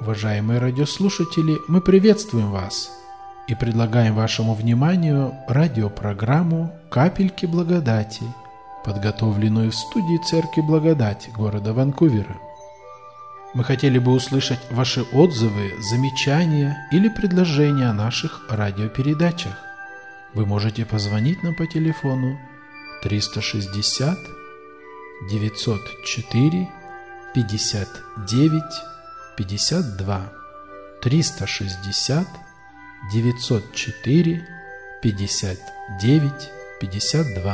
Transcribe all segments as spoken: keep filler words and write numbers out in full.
Уважаемые радиослушатели, мы приветствуем вас и предлагаем вашему вниманию радиопрограмму «Капельки благодати», подготовленную в студии Церкви Благодать города Ванкувера. Мы хотели бы услышать ваши отзывы, замечания или предложения о наших радиопередачах. Вы можете позвонить нам по телефону триста шестьдесят девятьсот четыре пятьдесят девять пятьдесят два, триста шестьдесят девятьсот четыре пятьдесят девять пятьдесят два.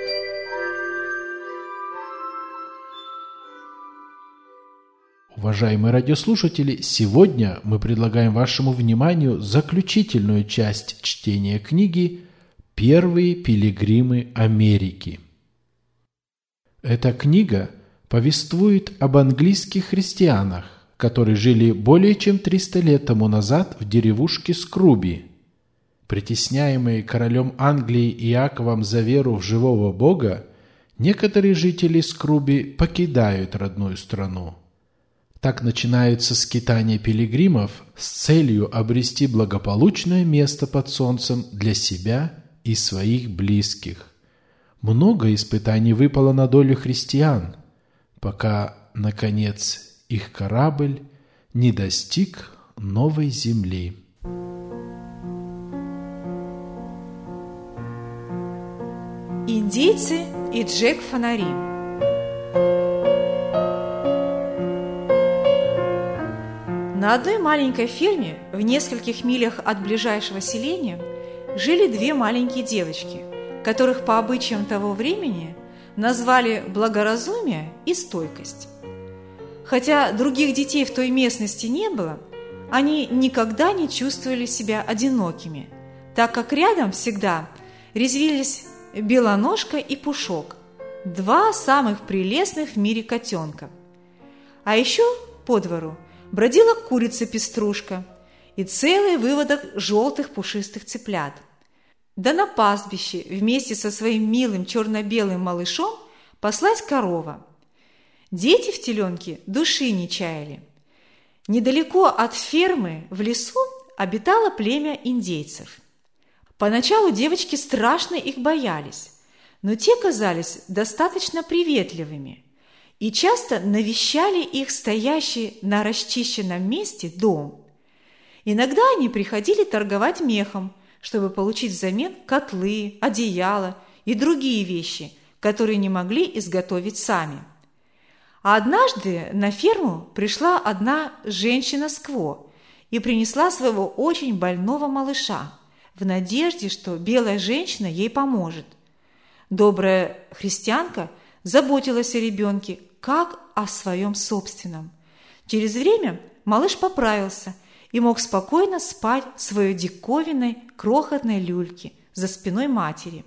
Уважаемые радиослушатели, сегодня мы предлагаем вашему вниманию заключительную часть чтения книги «Первые пилигримы Америки». Эта книга повествует об английских христианах, которые жили более чем триста лет тому назад в деревушке Скруби. Притесняемые королем Англии Иаковом за веру в живого Бога, некоторые жители Скруби покидают родную страну. Так начинаются скитания пилигримов с целью обрести благополучное место под солнцем для себя и своих близких. Много испытаний выпало на долю христиан, пока, наконец, их корабль не достиг новой земли. Индейцы и Джек Фонари. На одной маленькой ферме в нескольких милях от ближайшего селения жили две маленькие девочки, которых по обычаям того времени назвали благоразумие и стойкость. Хотя других детей в той местности не было, они никогда не чувствовали себя одинокими, так как рядом всегда резвились Белоножка и Пушок, два самых прелестных в мире котенка. А еще по двору бродила курица-пеструшка и целый выводок желтых пушистых цыплят. Да на пастбище вместе со своим милым черно-белым малышом паслась корова. Дети в теленке души не чаяли. Недалеко от фермы в лесу обитало племя индейцев. Поначалу девочки страшно их боялись, но те казались достаточно приветливыми и часто навещали их стоящий на расчищенном месте дом. Иногда они приходили торговать мехом, чтобы получить взамен котлы, одеяла и другие вещи, которые не могли изготовить сами. А однажды на ферму пришла одна женщина-скво и принесла своего очень больного малыша в надежде, что белая женщина ей поможет. Добрая христианка заботилась о ребенке, как о своем собственном. Через время малыш поправился и мог спокойно спать в своей диковинной крохотной люльке за спиной матери.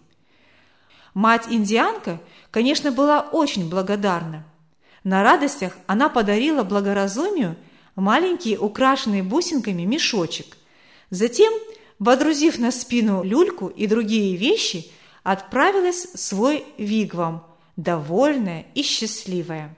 Мать-индианка, конечно, была очень благодарна. На радостях она подарила благоразумию маленький украшенный бусинками мешочек. Затем, водрузив на спину люльку и другие вещи, отправилась в свой вигвам, довольная и счастливая.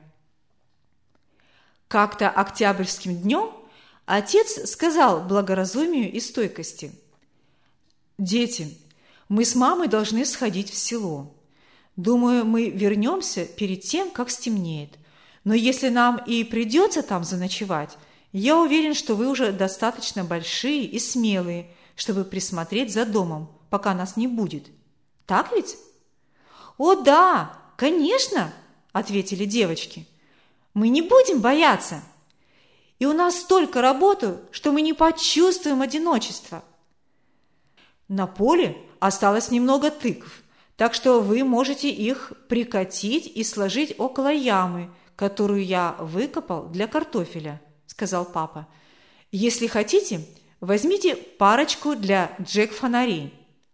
Как-то октябрьским днем отец сказал благоразумию и стойкости: «Дети, мы с мамой должны сходить в село. Думаю, мы вернемся перед тем, как стемнеет. Но если нам и придется там заночевать, я уверен, что вы уже достаточно большие и смелые, чтобы присмотреть за домом, пока нас не будет. Так ведь?» «О да, конечно!» – ответили девочки. «Мы не будем бояться. И у нас столько работы, что мы не почувствуем одиночества». На поле осталось немного тыкв, так что вы можете их прикатить и сложить около ямы, которую я выкопал для картофеля, сказал папа. Если хотите, возьмите парочку для Джек-фонарей.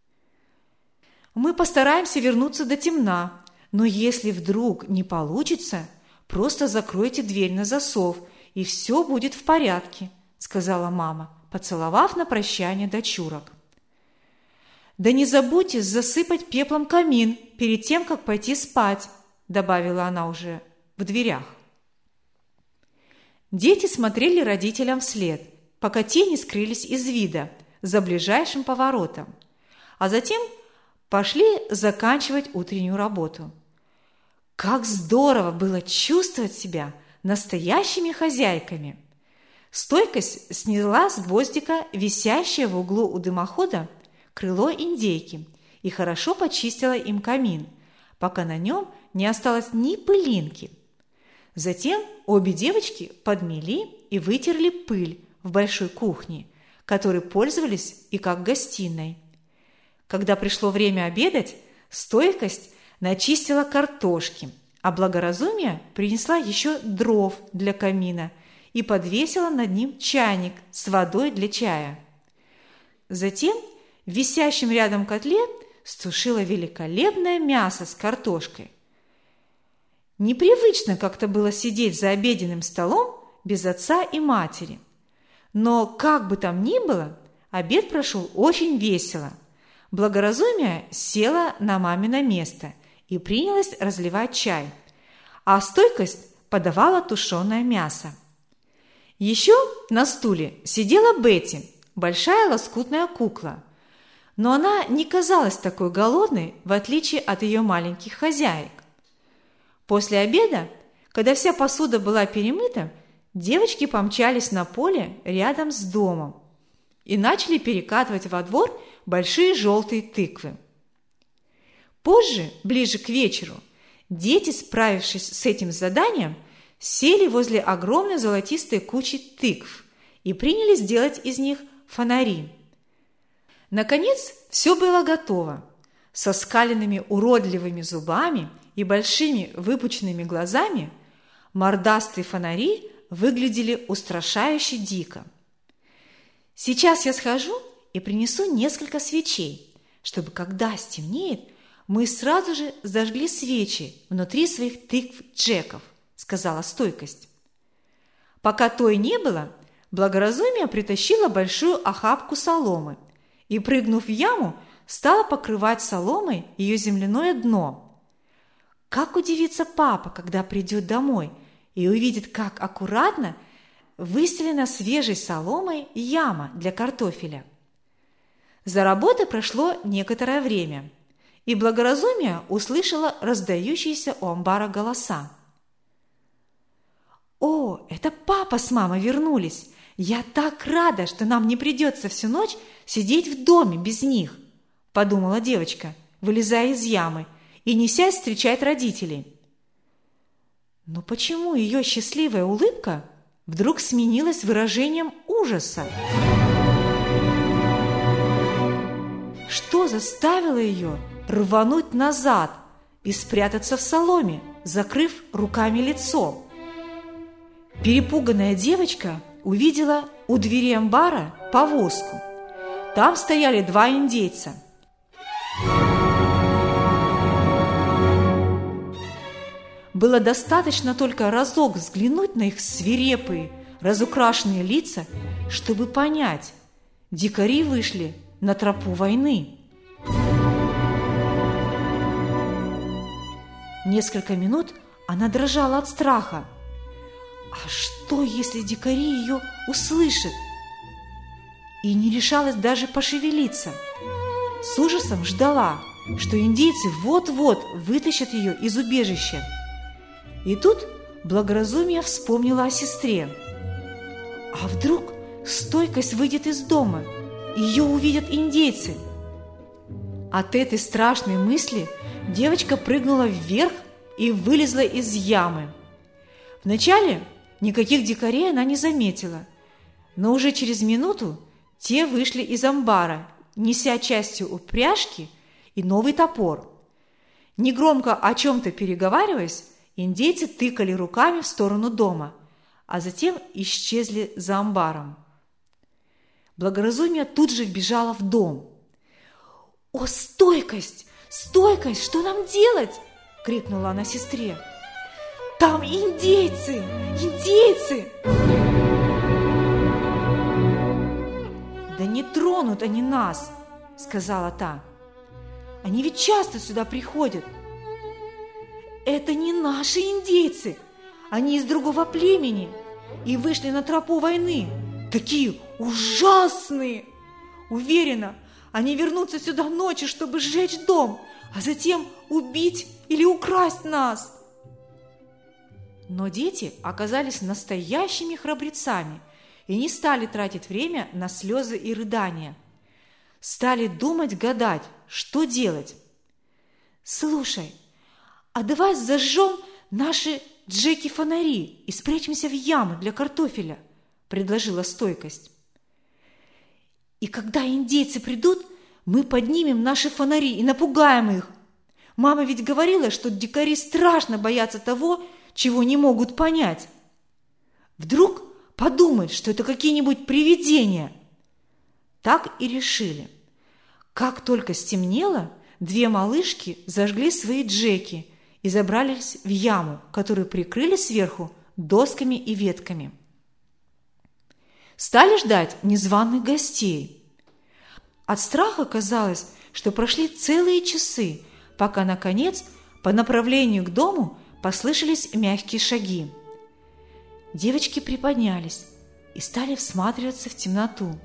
Мы постараемся вернуться до темна, но если вдруг не получится, просто закройте дверь на засов, и все будет в порядке, сказала мама, поцеловав на прощание дочурок. «Да не забудьте засыпать пеплом камин перед тем, как пойти спать», добавила она уже в дверях. Дети смотрели родителям вслед, пока те не скрылись из вида за ближайшим поворотом, а затем пошли заканчивать утреннюю работу. Как здорово было чувствовать себя настоящими хозяйками! Стойкость сняла с гвоздика, висящее в углу у дымохода, крыло индейки и хорошо почистила им камин, пока на нем не осталось ни пылинки. Затем обе девочки подмели и вытерли пыль в большой кухне, которой пользовались и как гостиной. Когда пришло время обедать, Стойкость начистила картошки, а Благоразумие принесла еще дров для камина и подвесила над ним чайник с водой для чая. Затем в висящем рядом котле стушила великолепное мясо с картошкой. Непривычно как-то было сидеть за обеденным столом без отца и матери. Но как бы там ни было, обед прошел очень весело. Благоразумие села на мамино место и принялась разливать чай, а Стойкость подавала тушеное мясо. Еще на стуле сидела Бетти, большая лоскутная кукла, но она не казалась такой голодной, в отличие от ее маленьких хозяек. После обеда, когда вся посуда была перемыта, девочки помчались на поле рядом с домом и начали перекатывать во двор большие желтые тыквы. Позже, ближе к вечеру, дети, справившись с этим заданием, сели возле огромной золотистой кучи тыкв и принялись делать из них фонари. Наконец, все было готово. Со скаленными уродливыми зубами и большими выпученными глазами мордастые фонари выглядели устрашающе дико. «Сейчас я схожу и принесу несколько свечей, чтобы, когда стемнеет, мы сразу же зажгли свечи внутри своих тыкв-джеков», — сказала Стойкость. Пока той не было, Благоразумие притащила большую охапку соломы и, прыгнув в яму, стала покрывать соломой ее земляное дно. Как удивится папа, когда придет домой и увидит, как аккуратно выстелена свежей соломой яма для картофеля. За работой прошло некоторое время, и Благоразумие услышала раздающиеся у амбара голоса. «О, это папа с мамой вернулись! Я так рада, что нам не придется всю ночь сидеть в доме без них!» – подумала девочка, вылезая из ямы и несясь встречать родителей. Но почему ее счастливая улыбка вдруг сменилась выражением ужаса? Что заставило ее рвануть назад и спрятаться в соломе, закрыв руками лицо? Перепуганная девочка увидела у двери амбара повозку. Там стояли два индейца. Было достаточно только разок взглянуть на их свирепые, разукрашенные лица, чтобы понять, дикари вышли на тропу войны. Несколько минут она дрожала от страха. А что, если дикари ее услышат? И не решалась даже пошевелиться. С ужасом ждала, что индейцы вот-вот вытащат ее из убежища. И тут Благоразумие вспомнила о сестре. А вдруг Стойкость выйдет из дома, и ее увидят индейцы? От этой страшной мысли девочка прыгнула вверх и вылезла из ямы. Вначале никаких дикарей она не заметила, но уже через минуту те вышли из амбара, неся частью упряжки и новый топор. Негромко о чем-то переговариваясь, индейцы тыкали руками в сторону дома, а затем исчезли за амбаром. Благоразумие тут же вбежала в дом. «О, Стойкость! Стойкость! Что нам делать?» – крикнула она сестре. «Там индейцы! Индейцы!» «Да не тронут они нас!» – сказала та. «Они ведь часто сюда приходят». «Это не наши индейцы! Они из другого племени! и вышли на тропу войны. Такие ужасные! Уверена, они вернутся сюда ночью, чтобы сжечь дом, а затем убить или украсть нас. Но дети оказались настоящими храбрецами и не стали тратить время на слезы и рыдания. Стали думать, гадать, что делать. «Слушай, а давай зажжем наши Джеки-фонари и спрячемся в яму для картофеля», – предложила Стойкость. «И когда индейцы придут, мы поднимем наши фонари и напугаем их. Мама ведь говорила, что дикари страшно боятся того, чего не могут понять. Вдруг подумают, что это какие-нибудь привидения». Так и решили. Как только стемнело, две малышки зажгли свои джеки и забрались в яму, которую прикрыли сверху досками и ветками. Стали ждать незваных гостей. От страха казалось, что прошли целые часы, пока, наконец, по направлению к дому послышались мягкие шаги. Девочки приподнялись и стали всматриваться в темноту.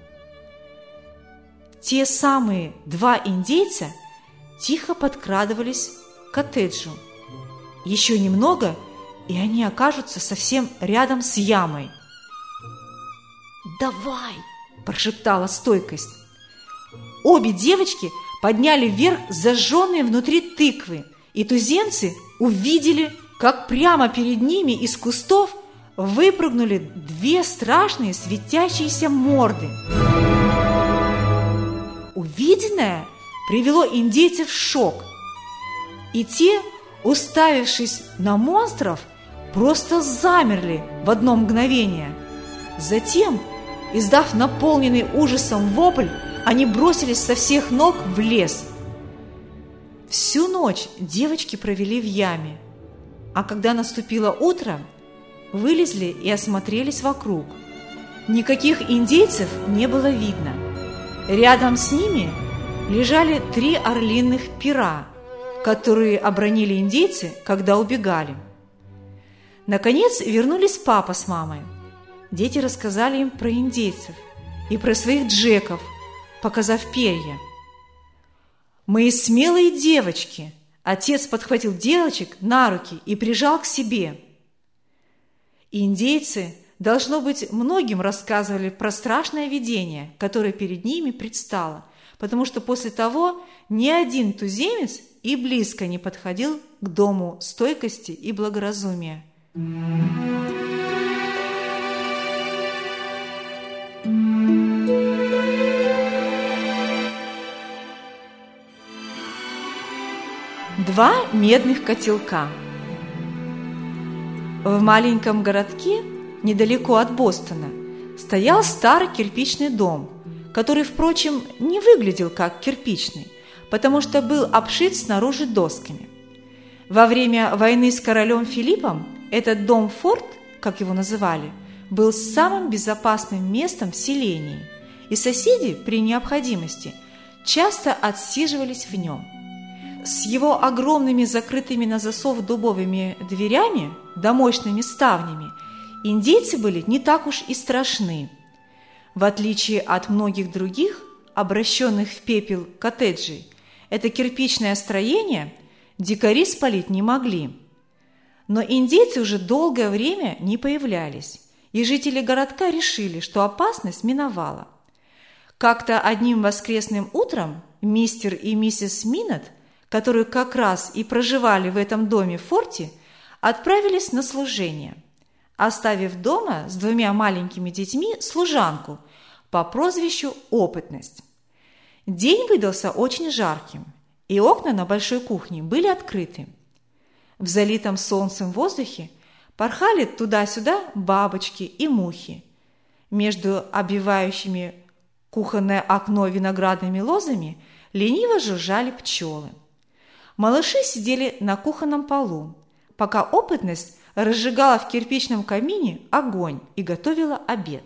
Те самые два индейца тихо подкрадывались к коттеджу. Еще немного, и они окажутся совсем рядом с ямой. «Давай!» – прошептала Стойкость. Обе девочки подняли вверх зажженные внутри тыквы, и туземцы увидели, как прямо перед ними из кустов выпрыгнули две страшные светящиеся морды. Увиденное привело индейцев в шок, и те, уставившись на монстров, просто замерли в одно мгновение. Затем, издав наполненный ужасом вопль, они бросились со всех ног в лес. Всю ночь девочки провели в яме, а когда наступило утро, вылезли и осмотрелись вокруг. Никаких индейцев не было видно. Рядом с ними лежали три орлиных пера, которые обронили индейцы, когда убегали. Наконец вернулись папа с мамой. Дети рассказали им про индейцев и про своих джеков, показав перья. «Мы смелые девочки!» Отец подхватил девочек на руки и прижал к себе. Индейцы, должно быть, многим рассказывали про страшное видение, которое перед ними предстало, потому что после того ни один туземец и близко не подходил к дому Стойкости и благоразумия. Два медных котелка. В маленьком городке, недалеко от Бостона, стоял старый кирпичный дом, который, впрочем, не выглядел как кирпичный, потому что был обшит снаружи досками. Во время войны с королем Филиппом этот дом-форт, как его называли, был самым безопасным местом в селении, и соседи при необходимости часто отсиживались в нем. С его огромными закрытыми на засов дубовыми дверями да мощными ставнями индейцы были не так уж и страшны. В отличие от многих других, обращенных в пепел коттеджей, это кирпичное строение дикари спалить не могли. Но индейцы уже долгое время не появлялись, и жители городка решили, что опасность миновала. Как-то одним воскресным утром мистер и миссис Минот, которые как раз и проживали в этом доме-форте, отправились на служение, оставив дома с двумя маленькими детьми служанку по прозвищу Опытность. День выдался очень жарким, и окна на большой кухне были открыты. В залитом солнцем воздухе порхали туда-сюда бабочки и мухи. Между обвивающими кухонное окно виноградными лозами лениво жужжали пчелы. Малыши сидели на кухонном полу, пока Опытность разжигала в кирпичном камине огонь и готовила обед.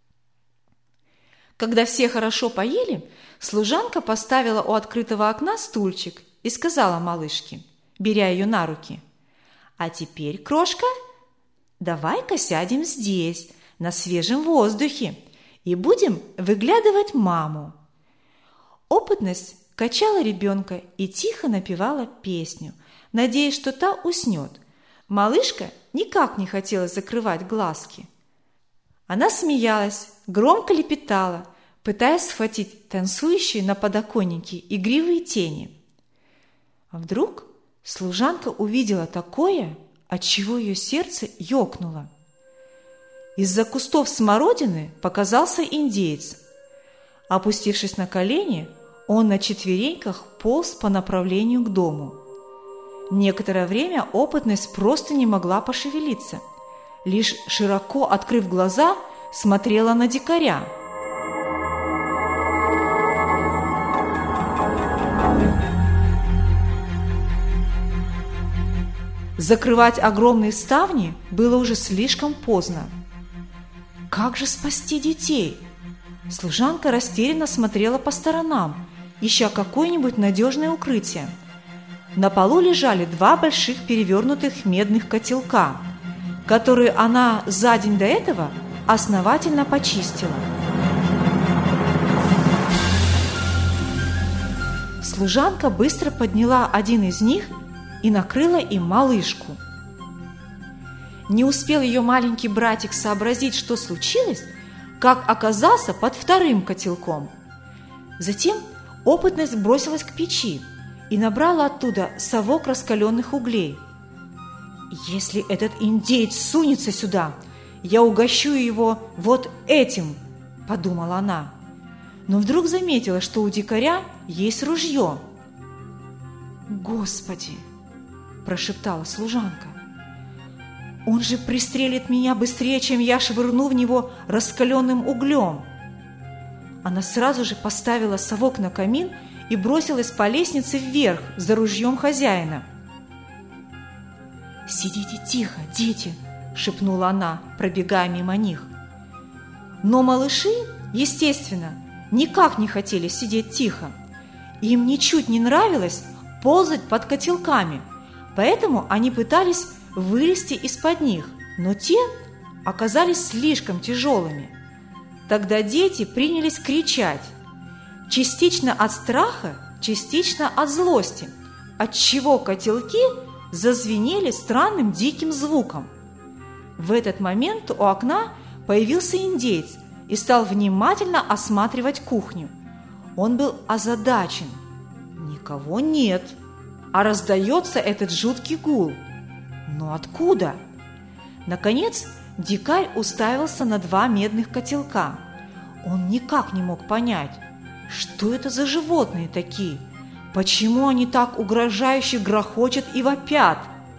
Когда все хорошо поели, служанка поставила у открытого окна стульчик и сказала малышке, беря ее на руки: «А теперь, крошка, давай-ка сядем здесь, на свежем воздухе и будем выглядывать маму». Опытность качала ребенка и тихо напевала песню, надеясь, что та уснет. Малышка никак не хотела закрывать глазки. Она смеялась, громко лепетала, пытаясь схватить танцующие на подоконнике игривые тени. А вдруг служанка увидела такое, отчего ее сердце ёкнуло. Из-за кустов смородины показался индеец. Опустившись на колени, он на четвереньках полз по направлению к дому. Некоторое время опытность просто не могла пошевелиться. Лишь широко открыв глаза, смотрела на дикаря. Закрывать огромные ставни было уже слишком поздно. Как же спасти детей? Служанка растерянно смотрела по сторонам, ища какое-нибудь надежное укрытие. На полу лежали два больших перевернутых медных котелка, которые она за день до этого основательно почистила. Служанка быстро подняла один из них и накрыла им малышку. Не успел ее маленький братик сообразить, что случилось, как оказался под вторым котелком. Затем опытность бросилась к печи и набрала оттуда совок раскаленных углей. «Если этот индеец сунется сюда, я угощу его вот этим», – подумала она. Но вдруг заметила, что у дикаря есть ружье. «Господи!» – прошептала служанка. «Он же пристрелит меня быстрее, чем я швырну в него раскаленным углем». Она сразу же поставила совок на камин и бросилась по лестнице вверх за ружьем хозяина. «Сидите тихо, дети!» – шепнула она, пробегая мимо них. Но малыши, естественно, никак не хотели сидеть тихо. Им ничуть не нравилось ползать под котелками, поэтому они пытались вылезти из-под них, но те оказались слишком тяжелыми. Тогда дети принялись кричать, частично от страха, частично от злости, отчего котелки зазвенели странным диким звуком. В этот момент у окна появился индеец и стал внимательно осматривать кухню. Он был озадачен. Никого нет, а раздается этот жуткий гул. Но откуда? Наконец, дикарь уставился на два медных котелка. Он никак не мог понять, что это за животные такие, почему они так угрожающе грохочут и вопят.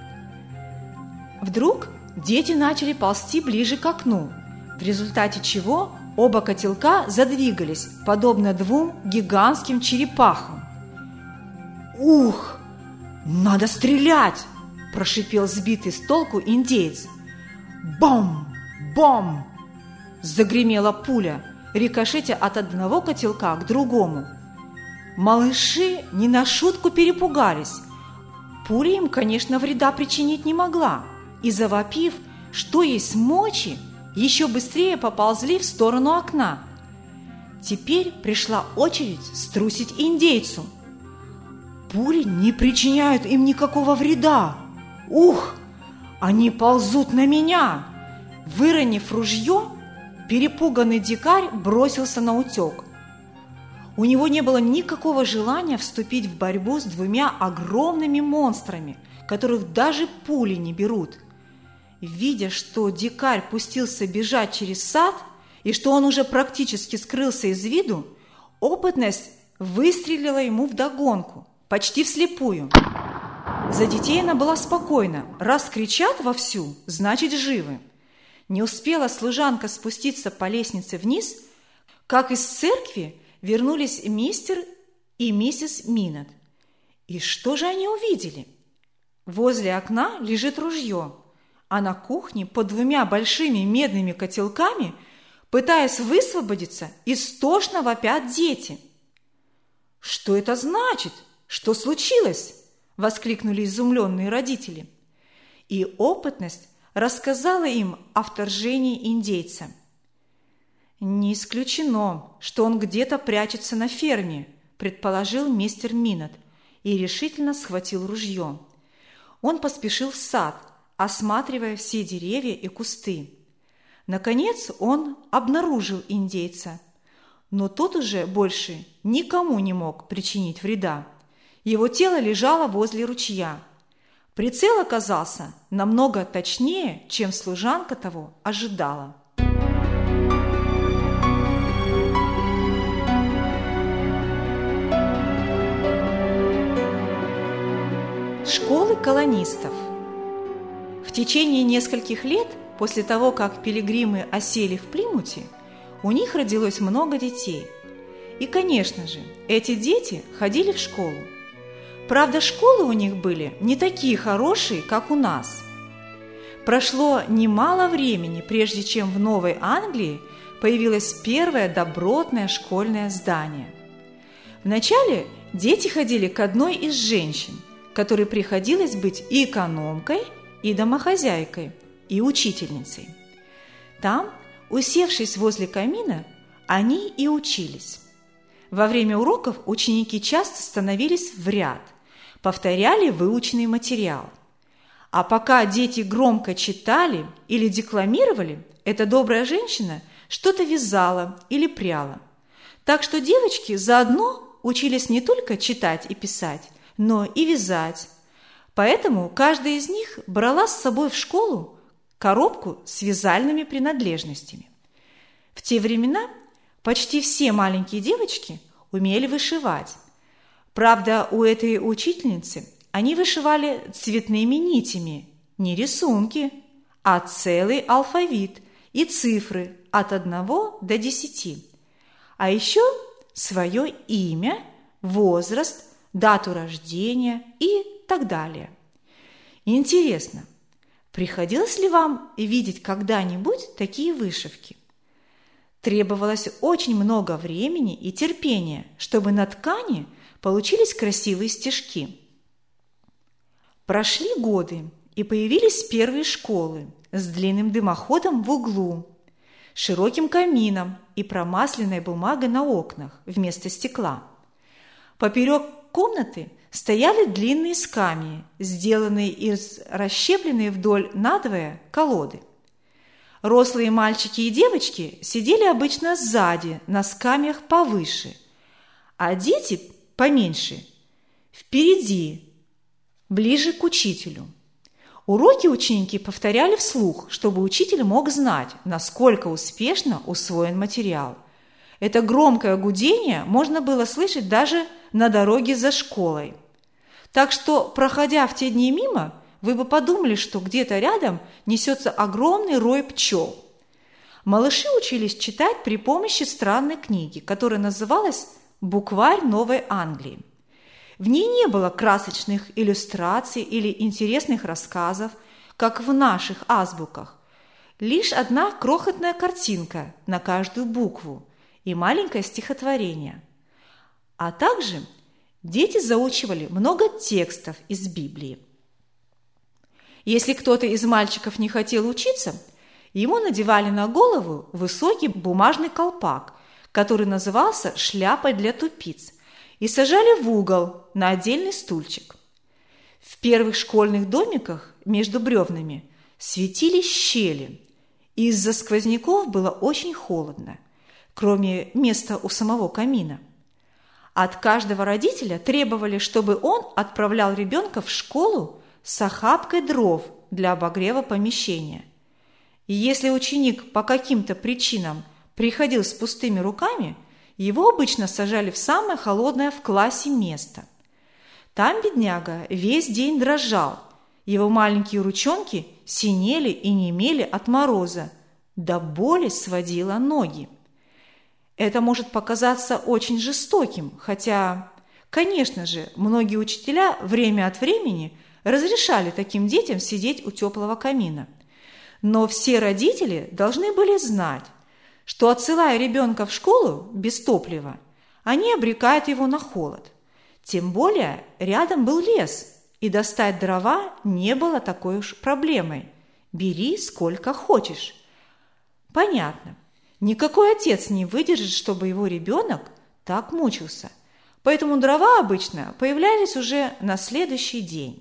Вдруг дети начали ползти ближе к окну, в результате чего оба котелка задвигались, подобно двум гигантским черепахам. «Ух, надо стрелять!» – прошипел сбитый с толку индеец. «Бом! Бом!» – загремела пуля, рикошетя от одного котелка к другому. Малыши не на шутку перепугались. Пуля им, конечно, вреда причинить не могла, и, завопив, что есть мочи, еще быстрее поползли в сторону окна. Теперь пришла очередь струсить индейцу. Пули не причиняют им никакого вреда. Ух, они ползут на меня! Выронив ружье, перепуганный дикарь бросился наутек. У него не было никакого желания вступить в борьбу с двумя огромными монстрами, которых даже пули не берут. Видя, что дикарь пустился бежать через сад и что он уже практически скрылся из виду, опытность выстрелила ему вдогонку, почти вслепую. За детей она была спокойна. Раз кричат вовсю, значит живы. Не успела служанка спуститься по лестнице вниз, как из церкви вернулись мистер и миссис Минет. И что же они увидели? Возле окна лежит ружье, а на кухне под двумя большими медными котелками, пытаясь высвободиться, истошно вопят дети. «Что это значит? Что случилось?» – воскликнули изумленные родители. И опытность рассказала им о вторжении индейца. «Не исключено, что он где-то прячется на ферме», – предположил мистер Минот и решительно схватил ружье. Он поспешил в сад, осматривая все деревья и кусты. Наконец он обнаружил индейца, но тот уже больше никому не мог причинить вреда. Его тело лежало возле ручья. Прицел оказался намного точнее, чем служанка того ожидала. Школы колонистов. В течение нескольких лет после того, как пилигримы осели в Плимуте, у них родилось много детей. И, конечно же, эти дети ходили в школу. Правда, школы у них были не такие хорошие, как у нас. Прошло немало времени, прежде чем в Новой Англии появилось первое добротное школьное здание. Вначале дети ходили к одной из женщин, которой приходилось быть и экономкой, и домохозяйкой, и учительницей. Там, усевшись возле камина, они и учились. Во время уроков ученики часто становились в ряд, повторяли выученный материал. А пока дети громко читали или декламировали, эта добрая женщина что-то вязала или пряла. Так что девочки заодно учились не только читать и писать, но и вязать. Поэтому каждая из них брала с собой в школу коробку с вязальными принадлежностями. В те времена почти все маленькие девочки умели вышивать. Правда, у этой учительницы они вышивали цветными нитями, не рисунки, а целый алфавит и цифры от одного до десяти. А еще свое имя, возраст, дату рождения и так далее. Интересно, приходилось ли вам видеть когда-нибудь такие вышивки? Требовалось очень много времени и терпения, чтобы на ткани получились красивые стежки. Прошли годы, и появились первые школы с длинным дымоходом в углу, широким камином и промасленной бумагой на окнах вместо стекла. Поперек комнаты стояли длинные скамьи, сделанные из расщепленной вдоль надвое колоды. Рослые мальчики и девочки сидели обычно сзади, на скамьях повыше, а дети поменьше впереди, ближе к учителю. Уроки ученики повторяли вслух, чтобы учитель мог знать, насколько успешно усвоен материал. Это громкое гудение можно было слышать даже на дороге за школой. Так что, проходя в те дни мимо, вы бы подумали, что где-то рядом несется огромный рой пчел. Малыши учились читать при помощи странной книги, которая называлась «Букварь Новой Англии». В ней не было красочных иллюстраций или интересных рассказов, как в наших азбуках. Лишь одна крохотная картинка на каждую букву и маленькое стихотворение. А также дети заучивали много текстов из Библии. Если кто-то из мальчиков не хотел учиться, ему надевали на голову высокий бумажный колпак, который назывался шляпой для тупиц, и сажали в угол на отдельный стульчик. В первых школьных домиках между бревнами светились щели, и из-за сквозняков было очень холодно, кроме места у самого камина. От каждого родителя требовали, чтобы он отправлял ребенка в школу с охапкой дров для обогрева помещения. И если ученик по каким-то причинам приходил с пустыми руками, его обычно сажали в самое холодное в классе место. Там бедняга весь день дрожал, его маленькие ручонки синели и немели от мороза, до боли сводило ноги. Это может показаться очень жестоким, хотя, конечно же, многие учителя время от времени разрешали таким детям сидеть у теплого камина. Но все родители должны были знать, что, отсылая ребенка в школу без топлива, они обрекают его на холод. Тем более рядом был лес, и достать дрова не было такой уж проблемой. бери сколько хочешь. Понятно. Никакой отец не выдержит, чтобы его ребенок так мучился. Поэтому дрова обычно появлялись уже на следующий день.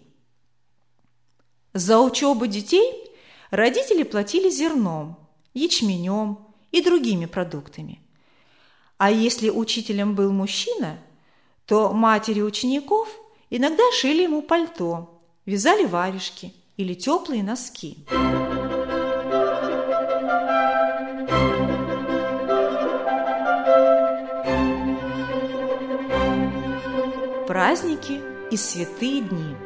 За учебу детей родители платили зерном, ячменем и другими продуктами. А если учителем был мужчина, то матери учеников иногда шили ему пальто, вязали варежки или теплые носки. Праздники и святые дни.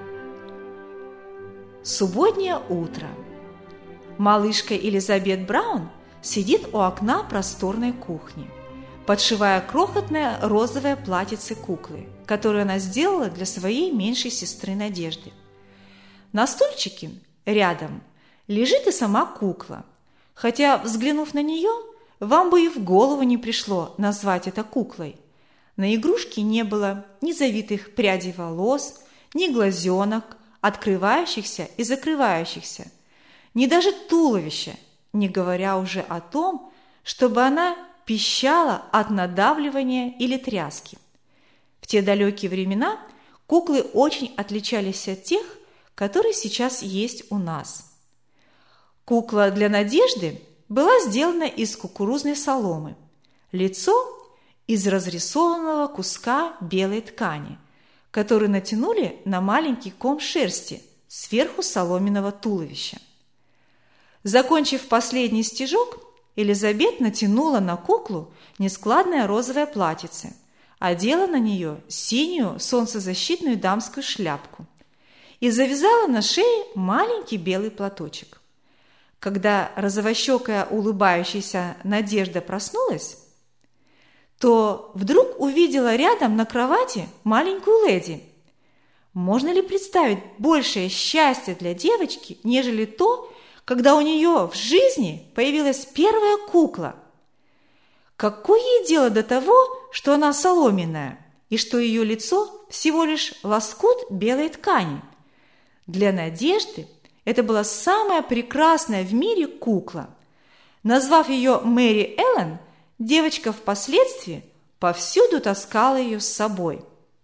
Субботнее утро. Малышка Элизабет Браун сидит у окна просторной кухни, подшивая крохотное розовое платьице куклы, которое она сделала для своей меньшей сестры Надежды. На стульчике рядом лежит и сама кукла, хотя, взглянув на нее, вам бы и в голову не пришло назвать это куклой. На игрушке не было ни завитых прядей волос, ни глазенок, открывающихся и закрывающихся, ни даже туловища, не говоря уже о том, чтобы она пищала от надавливания или тряски. В те далекие времена куклы очень отличались от тех, которые сейчас есть у нас. Кукла для Надежды была сделана из кукурузной соломы, лицо из разрисованного куска белой ткани, который натянули на маленький ком шерсти сверху соломенного туловища. Закончив последний стежок, Элизабет натянула на куклу нескладное розовое платьице, одела на нее синюю солнцезащитную дамскую шляпку и завязала на шее маленький белый платочек. Когда розовощекая улыбающаяся Надежда проснулась, то вдруг увидела рядом на кровати маленькую леди. Можно ли представить большее счастье для девочки, нежели то, когда у нее в жизни появилась первая кукла? Какое ей дело до того, что она соломенная и что ее лицо всего лишь лоскут белой ткани? Для Надежды это была самая прекрасная в мире кукла. Назвав ее Мэри Эллен, девочка впоследствии повсюду таскала ее с собой.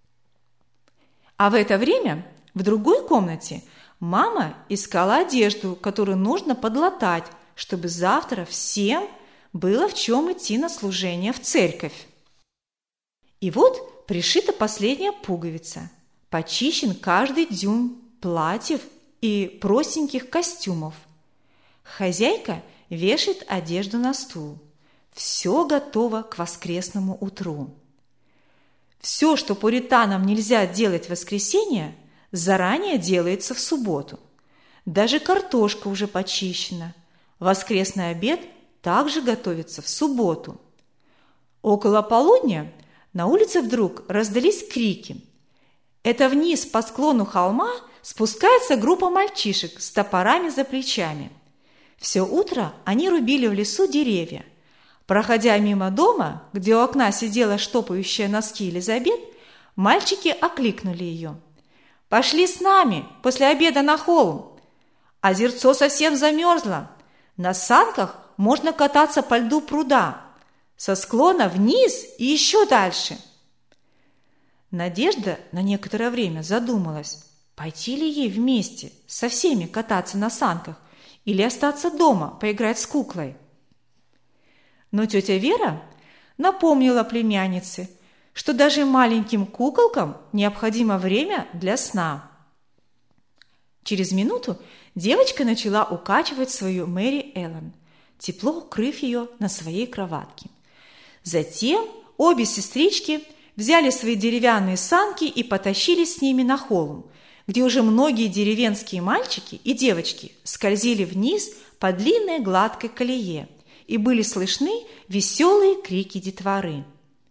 А в это время в другой комнате мама искала одежду, которую нужно подлатать, чтобы завтра всем было в чем идти на служение в церковь. И вот пришита последняя пуговица, почищен каждый дюйм платьев и простеньких костюмов. Хозяйка вешает одежду на стул. Все готово к воскресному утру. Все, что пуританам нельзя делать в воскресенье, заранее делается в субботу. Даже картошка уже почищена. Воскресный обед также готовится в субботу. Около полудня на улице вдруг раздались крики. Это вниз по склону холма спускается группа мальчишек с топорами за плечами. Все утро они рубили в лесу деревья. Проходя мимо дома, где у окна сидела штопающая носки Элизабет, мальчики окликнули ее. «Пошли с нами после обеда на холм. Озерцо совсем замерзло. На санках можно кататься по льду пруда. Со склона вниз и еще дальше». Надежда на некоторое время задумалась, пойти ли ей вместе со всеми кататься на санках или остаться дома поиграть с куклой. Но тетя Вера напомнила племяннице, что даже маленьким куколкам необходимо время для сна. Через минуту девочка начала укачивать свою Мэри Эллен, тепло укрыв ее на своей кроватке. Затем обе сестрички взяли свои деревянные санки и потащили с ними на холм, где уже многие деревенские мальчики и девочки скользили вниз по длинной гладкой колее, и были слышны веселые крики детворы.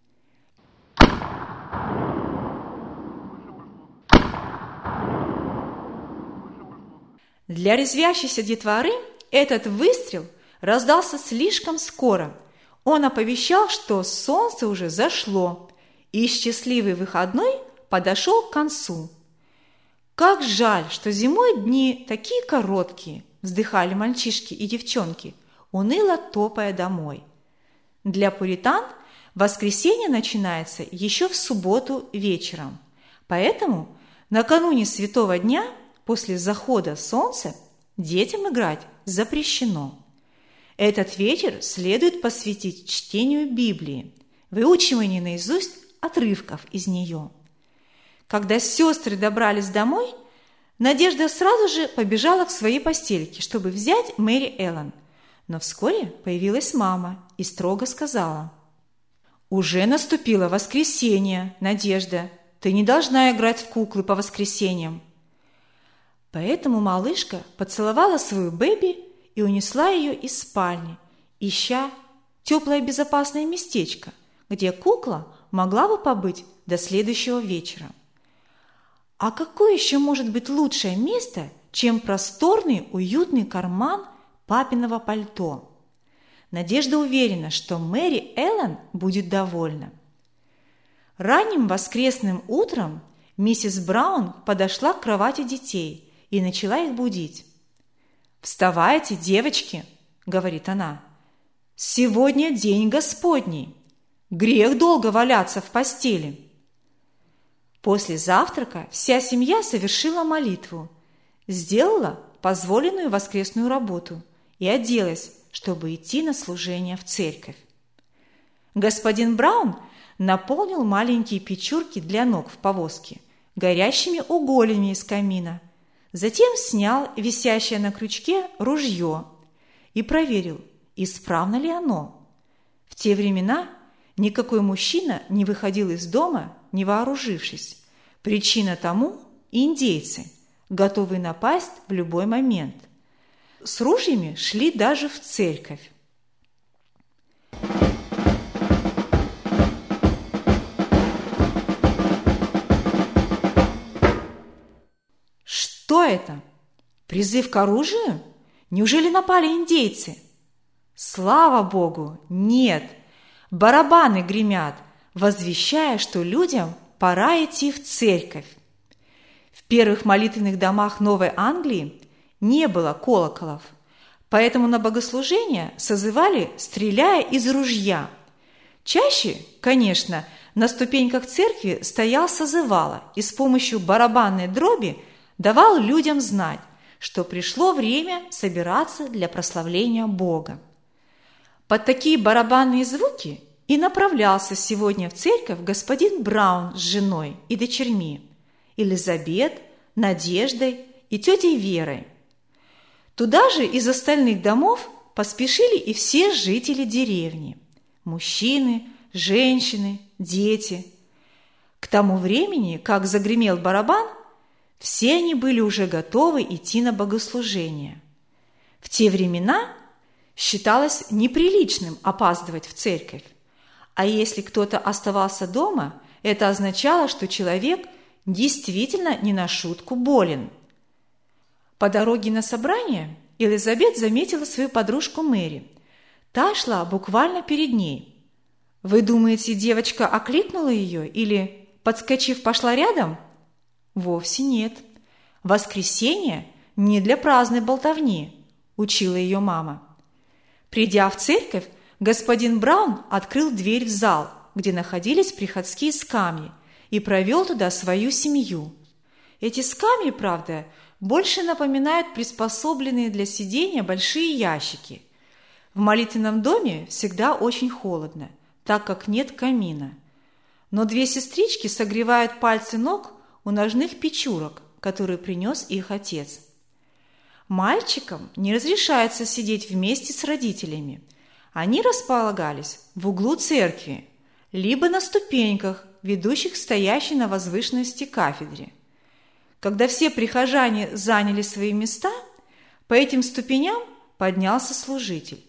Для резвящейся детворы этот выстрел раздался слишком скоро. Он оповещал, что солнце уже зашло, и счастливый выходной подошел к концу. Как жаль, что зимой дни такие короткие, вздыхали мальчишки и девчонки, уныло топая домой. Для пуритан воскресенье начинается еще в субботу вечером, поэтому накануне Святого Дня, после захода солнца, детям играть запрещено. Этот вечер следует посвятить чтению Библии, выучиванию наизусть отрывков из нее. Когда сестры добрались домой, Надежда сразу же побежала к своей постельке, чтобы взять Мэри Эллен. Но вскоре появилась мама и строго сказала: «Уже наступило воскресенье, Надежда. Ты не должна играть в куклы по воскресеньям». Поэтому малышка поцеловала свою Бэби и унесла ее из спальни, ища теплое безопасное местечко, где кукла могла бы побыть до следующего вечера. А какое еще может быть лучшее место, чем просторный уютный карман папиного пальто? Надежда уверена, что Мэри Эллен будет довольна. Ранним воскресным утром миссис Браун подошла к кровати детей и начала их будить. «Вставайте, девочки!» – говорит она. «Сегодня день Господний. Грех долго валяться в постели». После завтрака вся семья совершила молитву, сделала позволенную воскресную работу и оделась, чтобы идти на служение в церковь. Господин Браун наполнил маленькие печурки для ног в повозке горящими угольями из камина, затем снял висящее на крючке ружье и проверил, исправно ли оно. В те времена никакой мужчина не выходил из дома, не вооружившись. Причина тому – индейцы, готовые напасть в любой момент. С ружьями шли даже в церковь. Что это? Призыв к оружию? Неужели напали индейцы? Слава Богу, нет! Барабаны гремят, возвещая, что людям пора идти в церковь. В первых молитвенных домах Новой Англии не было колоколов, поэтому на богослужение созывали, стреляя из ружья. Чаще, конечно, на ступеньках церкви стоял созывало и с помощью барабанной дроби давал людям знать, что пришло время собираться для прославления Бога. Под такие барабанные звуки и направлялся сегодня в церковь господин Браун с женой и дочерьми, Элизабет, Надеждой и тетей Верой. Туда же из остальных домов поспешили и все жители деревни – мужчины, женщины, дети. К тому времени, как загремел барабан, все они были уже готовы идти на богослужение. В те времена считалось неприличным опаздывать в церковь, а если кто-то оставался дома, это означало, что человек действительно не на шутку болен. По дороге на собрание Элизабет заметила свою подружку Мэри. Та шла буквально перед ней. Вы думаете, девочка окликнула ее или, подскочив, пошла рядом? Вовсе нет. Воскресенье не для праздной болтовни, учила ее мама. Придя в церковь, господин Браун открыл дверь в зал, где находились приходские скамьи, и провел туда свою семью. Эти скамьи, правда, больше напоминают приспособленные для сидения большие ящики. В молитвенном доме всегда очень холодно, так как нет камина. Но две сестрички согревают пальцы ног у ножных печурок, которые принес их отец. Мальчикам не разрешается сидеть вместе с родителями. Они располагались в углу церкви, либо на ступеньках, ведущих к стоящей на возвышенности кафедре. Когда все прихожане заняли свои места, по этим ступеням поднялся служитель.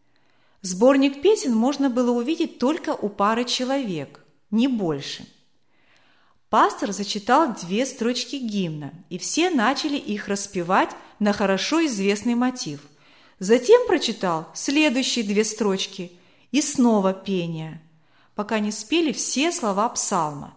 Сборник песен можно было увидеть только у пары человек, не больше. Пастор зачитал две строчки гимна, и все начали их распевать на хорошо известный мотив. Затем прочитал следующие две строчки и снова пение, пока не спели все слова псалма.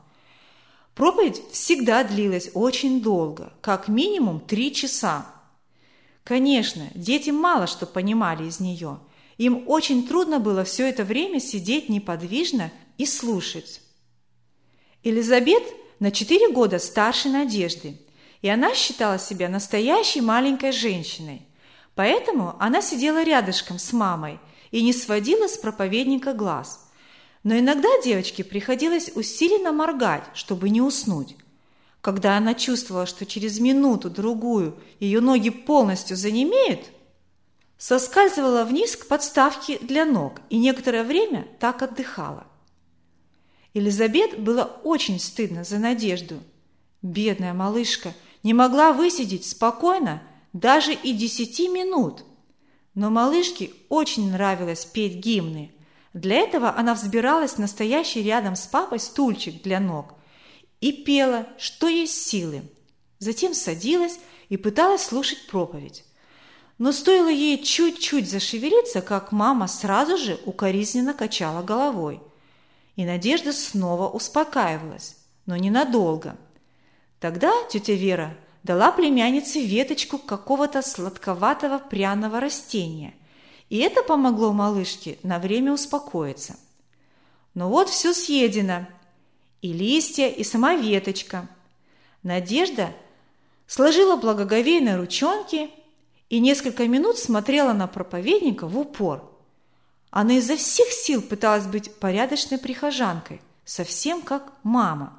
Проповедь всегда длилась очень долго, как минимум три часа. Конечно, дети мало что понимали из нее. Им очень трудно было все это время сидеть неподвижно и слушать. Элизабет на четыре года старше Надежды, и она считала себя настоящей маленькой женщиной. Поэтому она сидела рядышком с мамой и не сводила с проповедника глаз. Но иногда девочке приходилось усиленно моргать, чтобы не уснуть. Когда она чувствовала, что через минуту-другую ее ноги полностью занемеют, соскальзывала вниз к подставке для ног и некоторое время так отдыхала. Элизабет было очень стыдно за Надежду. Бедная малышка не могла высидеть спокойно даже и десяти минут. Но малышке очень нравилось петь гимны. Для этого она взбиралась на стоящий рядом с папой стульчик для ног и пела, что есть силы. Затем садилась и пыталась слушать проповедь. Но стоило ей чуть-чуть зашевелиться, как мама сразу же укоризненно качала головой. И Надежда снова успокаивалась, но ненадолго. Тогда тетя Вера дала племяннице веточку какого-то сладковатого пряного растения, и это помогло малышке на время успокоиться. Но вот все съедено, и листья, и сама веточка. Надежда сложила благоговейно ручонки и несколько минут смотрела на проповедника в упор. Она изо всех сил пыталась быть порядочной прихожанкой, совсем как мама.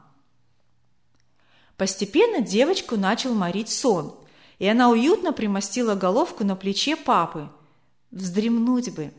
Постепенно девочку начал морить сон, и она уютно примостила головку на плече папы. Вздремнуть бы.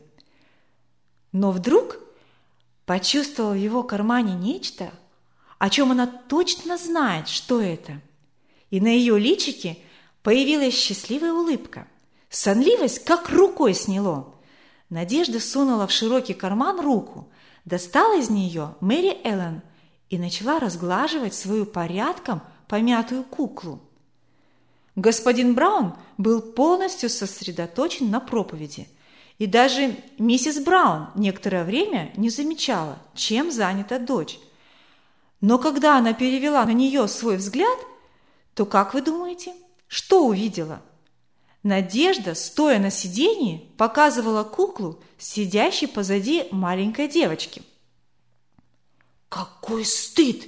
Но вдруг почувствовала в его кармане нечто, о чем она точно знает, что это. И на ее личике появилась счастливая улыбка. Сонливость как рукой сняло. Надежда сунула в широкий карман руку, достала из нее Мэри Эллен и начала разглаживать свою порядком помятую куклу. Господин Браун был полностью сосредоточен на проповеди, и даже миссис Браун некоторое время не замечала, чем занята дочь. Но когда она перевела на нее свой взгляд, то, как вы думаете, что увидела? Надежда, стоя на сиденье, показывала куклу, сидящей позади маленькой девочки. Какой стыд!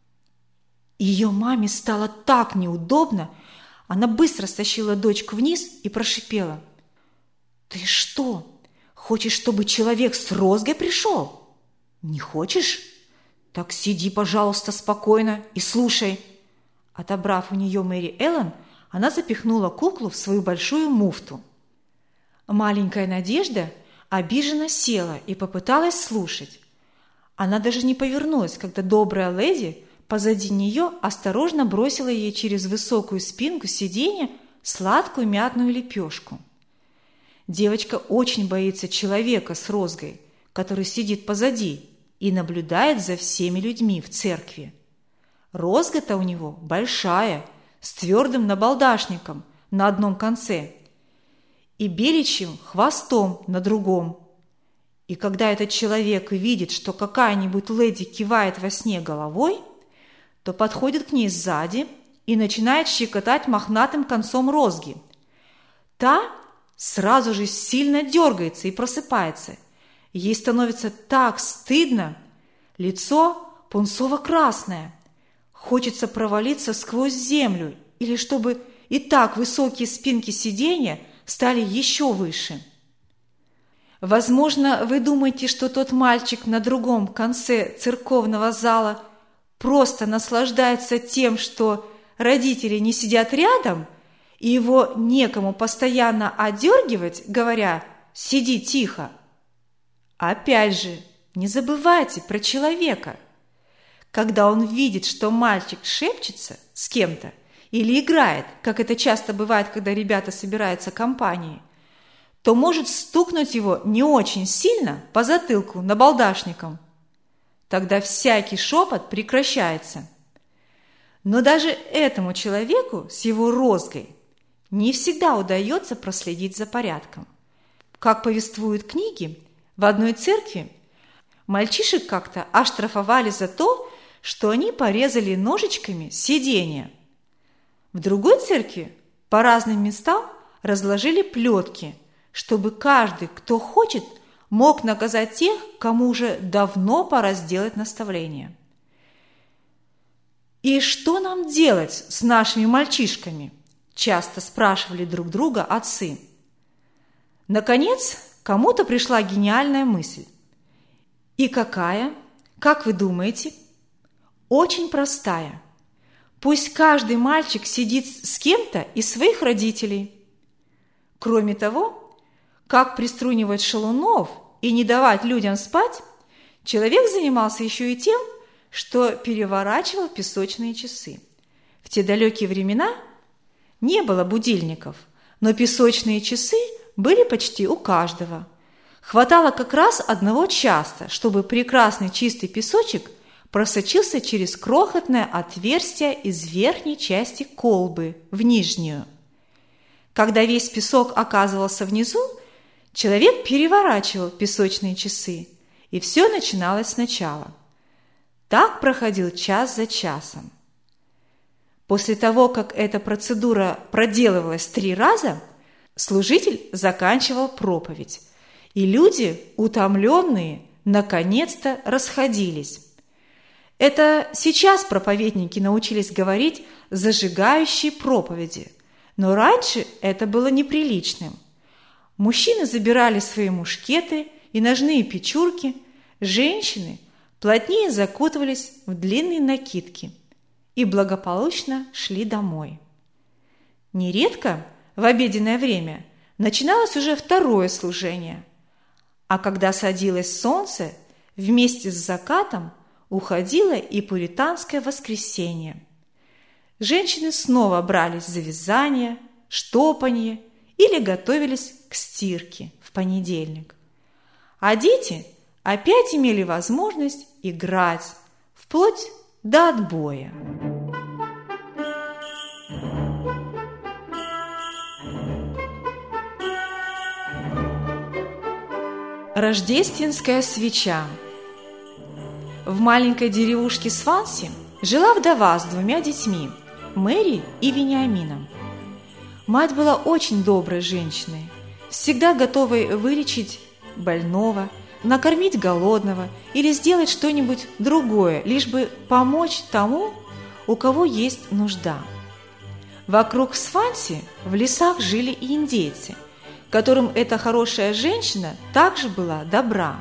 Ее маме стало так неудобно. Она быстро стащила дочку вниз и прошипела: «Ты что, хочешь, чтобы человек с розгой пришел? Не хочешь? Так сиди, пожалуйста, спокойно и слушай». Отобрав у нее Мэри Эллен, она запихнула куклу в свою большую муфту. Маленькая Надежда обиженно села и попыталась слушать. Она даже не повернулась, когда добрая леди позади нее осторожно бросила ей через высокую спинку сиденья сладкую мятную лепешку. Девочка очень боится человека с розгой, который сидит позади и наблюдает за всеми людьми в церкви. Розга-то у него большая, с твердым набалдашником на одном конце и беличьим хвостом на другом. И когда этот человек видит, что какая-нибудь леди кивает во сне головой, то подходит к ней сзади и начинает щекотать мохнатым концом розги. Та сразу же сильно дергается и просыпается. Ей становится так стыдно, лицо пунцово-красное. Хочется провалиться сквозь землю или чтобы и так высокие спинки сиденья стали еще выше. Возможно, вы думаете, что тот мальчик на другом конце церковного зала просто наслаждается тем, что родители не сидят рядом, и его некому постоянно одергивать, говоря «сиди тихо». Опять же, не забывайте про человека. Когда он видит, что мальчик шепчется с кем-то или играет, как это часто бывает, когда ребята собираются компанией, то может стукнуть его не очень сильно по затылку набалдашником. Тогда всякий шепот прекращается. Но даже этому человеку с его розгой не всегда удается проследить за порядком. Как повествуют книги, в одной церкви мальчишек как-то оштрафовали за то, что они порезали ножичками сиденья. В другой церкви по разным местам разложили плетки, чтобы каждый, кто хочет, мог наказать тех, кому уже давно пора сделать наставление. «И что нам делать с нашими мальчишками?» – часто спрашивали друг друга отцы. Наконец, кому-то пришла гениальная мысль. И какая? Как вы думаете? Очень простая. Пусть каждый мальчик сидит с кем-то из своих родителей. Кроме того, как приструнивать шалунов и не давать людям спать, человек занимался еще и тем, что переворачивал песочные часы. В те далекие времена не было будильников, но песочные часы были почти у каждого. Хватало как раз одного часа, чтобы прекрасный чистый песочек просочился через крохотное отверстие из верхней части колбы в нижнюю. Когда весь песок оказывался внизу, человек переворачивал песочные часы, и все начиналось сначала. Так проходил час за часом. После того, как эта процедура проделывалась три раза, служитель заканчивал проповедь, и люди, утомленные, наконец-то расходились. Это сейчас проповедники научились говорить зажигающие проповеди, но раньше это было неприличным. Мужчины забирали свои мушкеты и ножные печурки, женщины плотнее закутывались в длинные накидки и благополучно шли домой. Нередко в обеденное время начиналось уже второе служение, а когда садилось солнце, вместе с закатом уходило и пуританское воскресенье. Женщины снова брались за вязание, штопанье или готовились к стирке в понедельник. А дети опять имели возможность играть вплоть до отбоя. Рождественская свеча. В маленькой деревушке Сванси жила вдова с двумя детьми – Мэри и Вениамином. Мать была очень доброй женщиной, всегда готовой вылечить больного, накормить голодного или сделать что-нибудь другое, лишь бы помочь тому, у кого есть нужда. Вокруг Сванси в лесах жили и индейцы, которым эта хорошая женщина также была добра.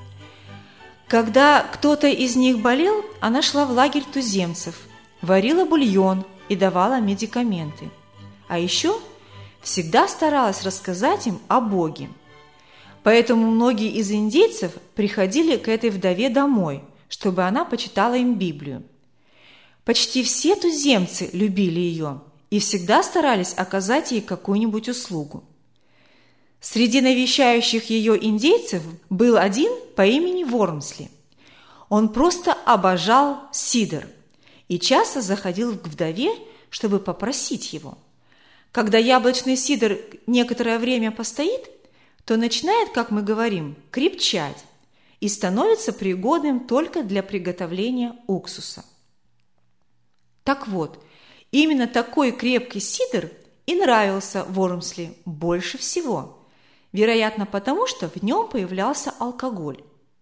Когда кто-то из них болел, она шла в лагерь туземцев, варила бульон и давала медикаменты. А еще всегда старалась рассказать им о Боге. Поэтому многие из индейцев приходили к этой вдове домой, чтобы она почитала им Библию. Почти все туземцы любили ее и всегда старались оказать ей какую-нибудь услугу. Среди навещающих ее индейцев был один по имени Вормсли. Он просто обожал сидр и часто заходил к вдове, чтобы попросить его. Когда яблочный сидр некоторое время постоит, то начинает, как мы говорим, крепчать и становится пригодным только для приготовления уксуса. Так вот, именно такой крепкий сидр и нравился Вормсли больше всего. Вероятно, потому что в нем появлялся алкоголь.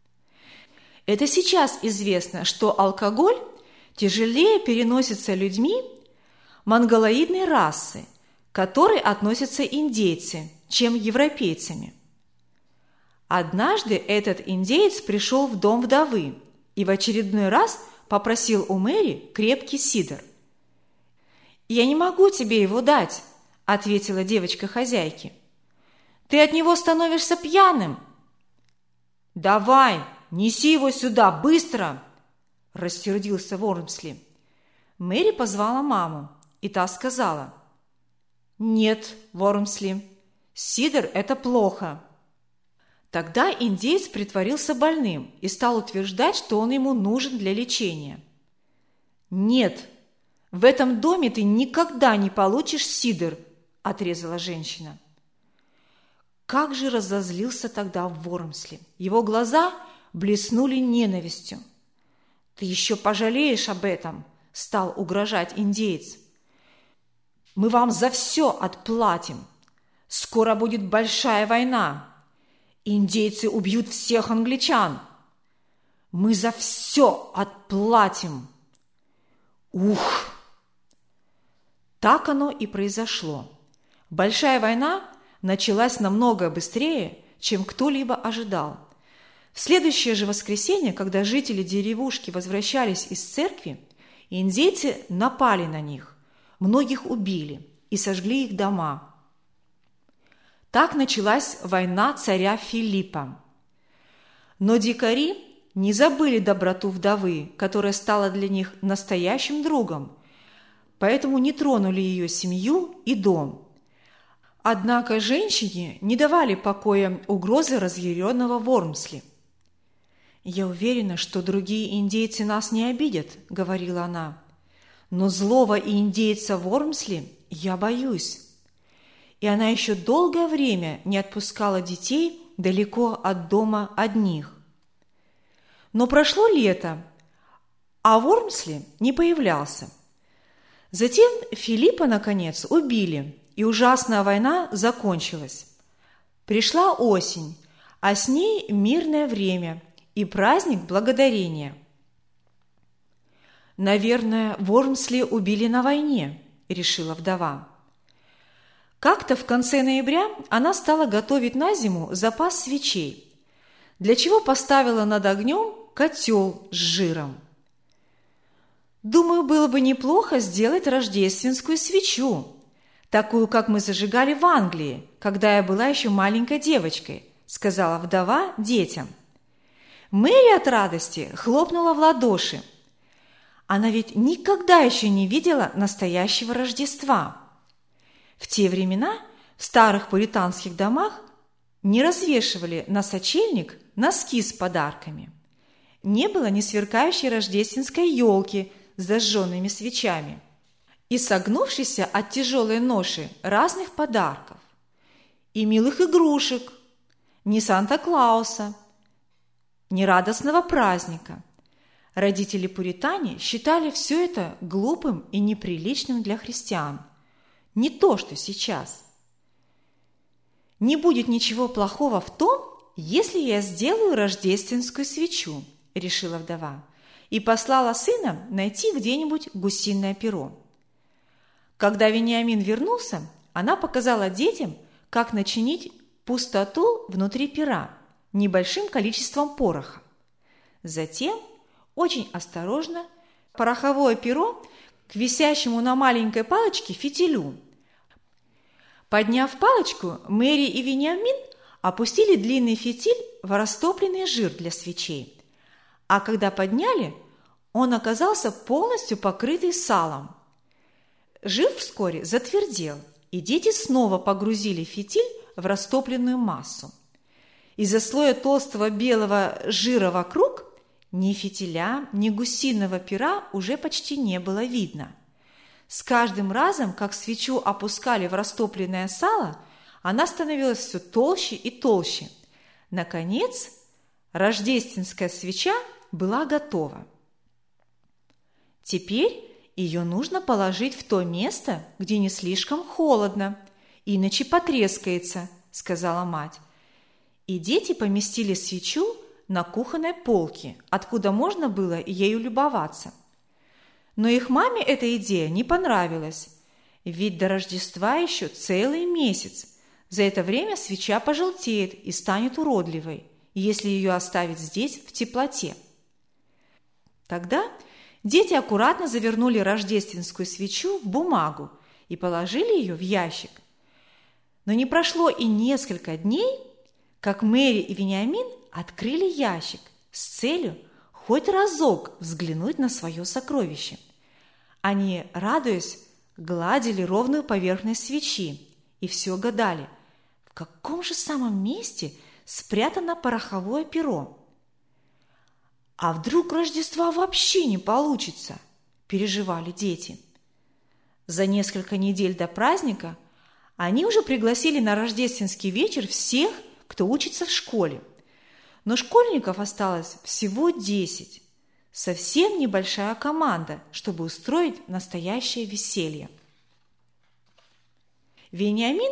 Это сейчас известно, что алкоголь тяжелее переносится людьми монголоидной расы, к которой относятся индейцы, чем европейцами. Однажды этот индеец пришел в дом вдовы и в очередной раз попросил у Мэри крепкий сидр. «Я не могу тебе его дать», – ответила девочка хозяйки. «Ты от него становишься пьяным». «Давай, неси его сюда, быстро!» – рассердился Вормсли. Мэри позвала маму, и та сказала: «Нет, Вормсли, сидр – это плохо». Тогда индеец притворился больным и стал утверждать, что он ему нужен для лечения. «Нет, в этом доме ты никогда не получишь сидр», – отрезала женщина. Как же разозлился тогда Вормсли. Его глаза блеснули ненавистью. «Ты еще пожалеешь об этом», – стал угрожать индеец. «Мы вам за все отплатим. Скоро будет большая война. Индейцы убьют всех англичан. Мы за все отплатим. Ух! Так оно и произошло. Большая война началась намного быстрее, чем кто-либо ожидал. В следующее же воскресенье, когда жители деревушки возвращались из церкви, индейцы напали на них, многих убили и сожгли их дома. Так началась война царя Филиппа. Но дикари не забыли доброту вдовы, которая стала для них настоящим другом, поэтому не тронули ее семью и дом. Однако женщине не давали покоя угрозы разъяренного Вормсли. «Я уверена, что другие индейцы нас не обидят», — говорила она. «Но злого индейца Вормсли я боюсь». И она еще долгое время не отпускала детей далеко от дома одних. Но прошло лето, а Вормсли не появлялся. Затем Филиппа, наконец, убили, и ужасная война закончилась. Пришла осень, а с ней мирное время и праздник Благодарения. «Наверное, Вормсли убили на войне», – решила вдова. Как-то в конце ноября она стала готовить на зиму запас свечей, для чего поставила над огнем котел с жиром. «Думаю, было бы неплохо сделать рождественскую свечу, такую, как мы зажигали в Англии, когда я была еще маленькой девочкой», – сказала вдова детям. Мэри от радости хлопнула в ладоши. Она ведь никогда еще не видела настоящего Рождества. В те времена в старых пуританских домах не развешивали на сочельник носки с подарками. Не было ни сверкающей рождественской елки с зажженными свечами и согнувшейся от тяжелой ноши разных подарков, и милых игрушек, ни Санта-Клауса, ни радостного праздника. Родители-пуритане считали все это глупым и неприличным для христиан. Не то, что сейчас. «Не будет ничего плохого в том, если я сделаю рождественскую свечу», – решила вдова, и послала сына найти где-нибудь гусиное перо. Когда Вениамин вернулся, она показала детям, как начинить пустоту внутри пера небольшим количеством пороха. Затем, очень осторожно, пороховое перо к висящему на маленькой палочке фитилю. Подняв палочку, Мэри и Вениамин опустили длинный фитиль в растопленный жир для свечей, а когда подняли, он оказался полностью покрытый салом. Жир вскоре затвердел, и дети снова погрузили фитиль в растопленную массу. Из-за слоя толстого белого жира вокруг ни фитиля, ни гусиного пера уже почти не было видно. С каждым разом, как свечу опускали в растопленное сало, она становилась все толще и толще. Наконец, рождественская свеча была готова. Теперь ее нужно положить в то место, где не слишком холодно, иначе потрескается, сказала мать. И дети поместили свечу на кухонной полке, откуда можно было ею любоваться. Но их маме эта идея не понравилась, ведь до Рождества еще целый месяц. За это время свеча пожелтеет и станет уродливой, если ее оставить здесь в теплоте. Тогда дети аккуратно завернули рождественскую свечу в бумагу и положили ее в ящик. Но не прошло и несколько дней, как Мэри и Вениамин открыли ящик с целью хоть разок взглянуть на свое сокровище. Они, радуясь, гладили ровную поверхность свечи и все гадали, в каком же самом месте спрятано пороховое перо. «А вдруг Рождества вообще не получится?» – переживали дети. За несколько недель до праздника они уже пригласили на рождественский вечер всех, кто учится в школе. Но школьников осталось всего десять. Совсем небольшая команда, чтобы устроить настоящее веселье. Вениамин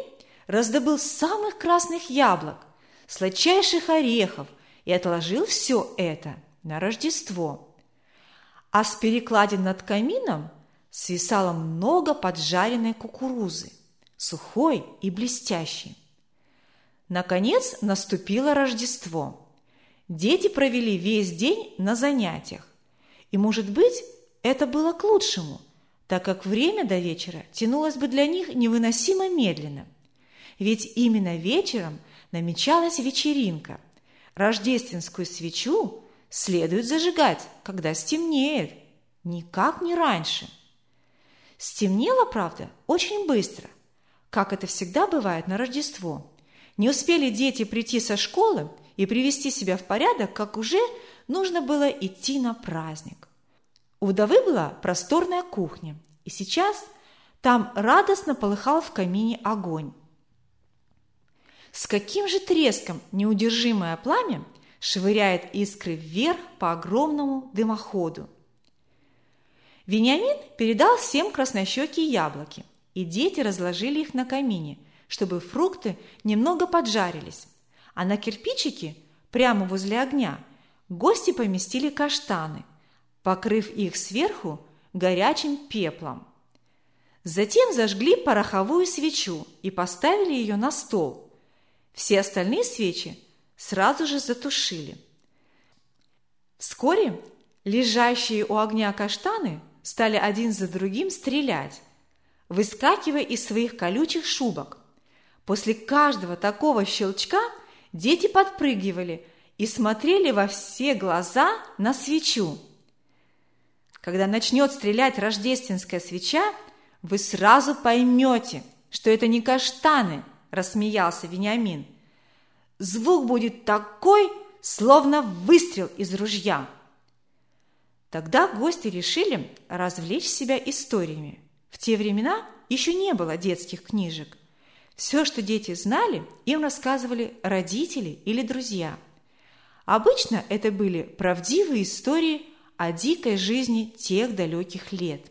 раздобыл самых красных яблок, сладчайших орехов и отложил все это на Рождество. А с перекладин над камином свисало много поджаренной кукурузы, сухой и блестящей. Наконец наступило Рождество. Дети провели весь день на занятиях. И, может быть, это было к лучшему, так как время до вечера тянулось бы для них невыносимо медленно. Ведь именно вечером намечалась вечеринка. Рождественскую свечу следует зажигать, когда стемнеет, никак не раньше. Стемнело, правда, очень быстро, как это всегда бывает на Рождество. Не успели дети прийти со школы и привести себя в порядок, как уже нужно было идти на праздник. У вдовы была просторная кухня, и сейчас там радостно полыхал в камине огонь. С каким же треском неудержимое пламя швыряет искры вверх по огромному дымоходу. Вениамин передал всем краснощекие яблоки, и дети разложили их на камине, чтобы фрукты немного поджарились, а на кирпичики, прямо возле огня, гости поместили каштаны, покрыв их сверху горячим пеплом. Затем зажгли пороховую свечу и поставили ее на стол. Все остальные свечи сразу же затушили. Вскоре лежащие у огня каштаны стали один за другим стрелять, выскакивая из своих колючих шубок. После каждого такого щелчка дети подпрыгивали и смотрели во все глаза на свечу. Когда начнет стрелять рождественская свеча, вы сразу поймете, что это не каштаны, рассмеялся Вениамин. Звук будет такой, словно выстрел из ружья. Тогда гости решили развлечь себя историями. В те времена еще не было детских книжек. Все, что дети знали, им рассказывали родители или друзья. Обычно это были правдивые истории о дикой жизни тех далеких лет.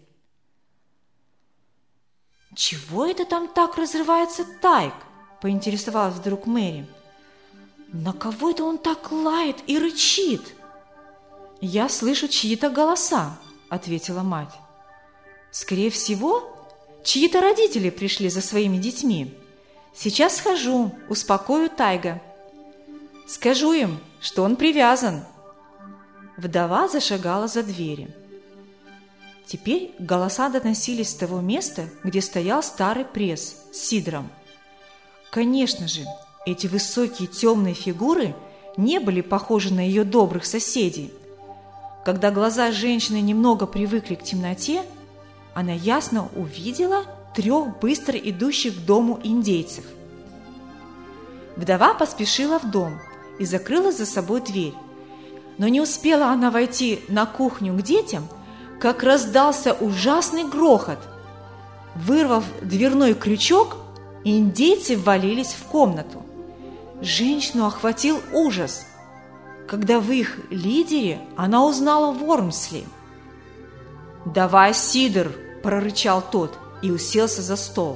«Чего это там так разрывается Тайг?» – поинтересовалась вдруг Мэри. «На кого это он так лает и рычит?» «Я слышу чьи-то голоса», – ответила мать. «Скорее всего, чьи-то родители пришли за своими детьми. Сейчас схожу, успокою Тайга. Скажу им, что он привязан». Вдова зашагала за дверью. Теперь голоса доносились с того места, где стоял старый пресс с сидром. Конечно же, эти высокие темные фигуры не были похожи на ее добрых соседей. Когда глаза женщины немного привыкли к темноте, она ясно увидела трех быстро идущих к дому индейцев. Вдова поспешила в дом и закрыла за собой дверь. Но не успела она войти на кухню к детям, как раздался ужасный грохот. Вырвав дверной крючок, индейцы ввалились в комнату. Женщину охватил ужас, когда в их лидере она узнала Вормсли. «Давай сидр!» – прорычал тот и уселся за стол.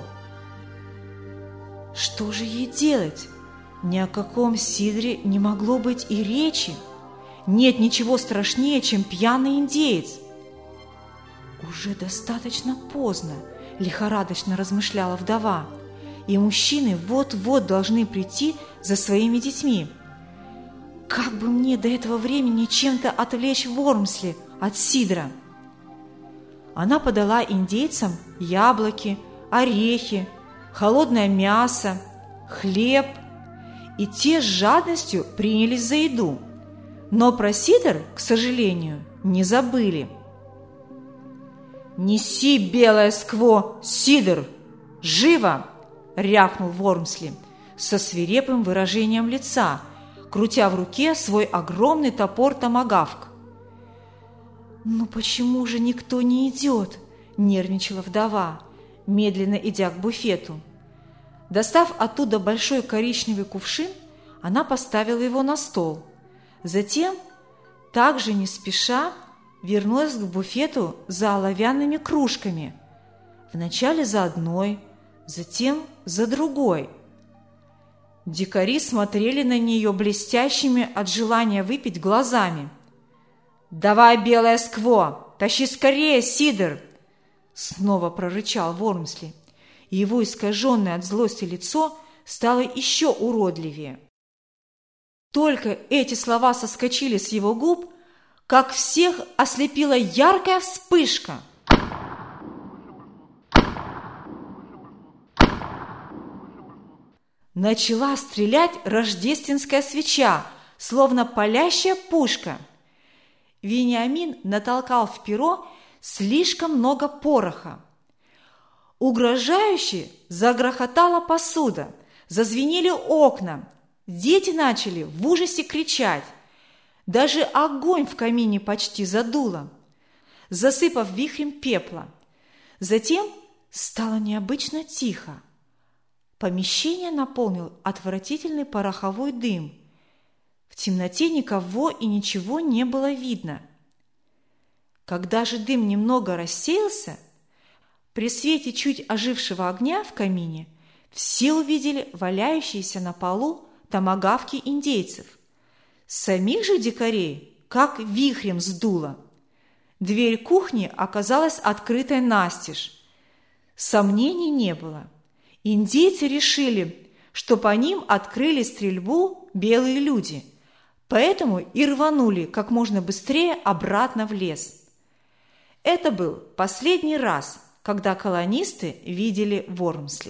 Что же ей делать? Ни о каком сидре не могло быть и речи. Нет ничего страшнее, чем пьяный индеец. Уже достаточно поздно, лихорадочно размышляла вдова, и мужчины вот-вот должны прийти за своими детьми. Как бы мне до этого времени чем-то отвлечь Вормсли от сидра? Она подала индейцам яблоки, орехи, холодное мясо, хлеб, и те с жадностью принялись за еду. Но про сидр, к сожалению, не забыли. «Неси, белое скво, сидр! Живо!» – рявкнул Вормсли со свирепым выражением лица, крутя в руке свой огромный топор-томагавк. «Ну почему же никто не идет?» – нервничала вдова, медленно идя к буфету. Достав оттуда большой коричневый кувшин, она поставила его на стол. Затем, также не спеша, вернулась к буфету за оловянными кружками. Вначале за одной, затем за другой. Дикари смотрели на нее блестящими от желания выпить глазами. «Давай, белое скво, тащи скорее, сидр!» Снова прорычал Вормсли, и его искаженное от злости лицо стало еще уродливее. Только эти слова соскочили с его губ, как всех ослепила яркая вспышка. Начала стрелять рождественская свеча, словно палящая пушка. Вениамин натолкал в перо слишком много пороха. Угрожающе загрохотала посуда, зазвенели окна. Дети начали в ужасе кричать. Даже огонь в камине почти задуло, засыпав вихрем пепла. Затем стало необычно тихо. Помещение наполнил отвратительный пороховой дым. В темноте никого и ничего не было видно. Когда же дым немного рассеялся, при свете чуть ожившего огня в камине все увидели валяющиеся на полу томагавки индейцев. Самих же дикарей как вихрем сдуло. Дверь кухни оказалась открытой настежь. Сомнений не было. Индейцы решили, что по ним открыли стрельбу белые люди, поэтому и рванули как можно быстрее обратно в лес. Это был последний раз, когда колонисты видели Вормсли.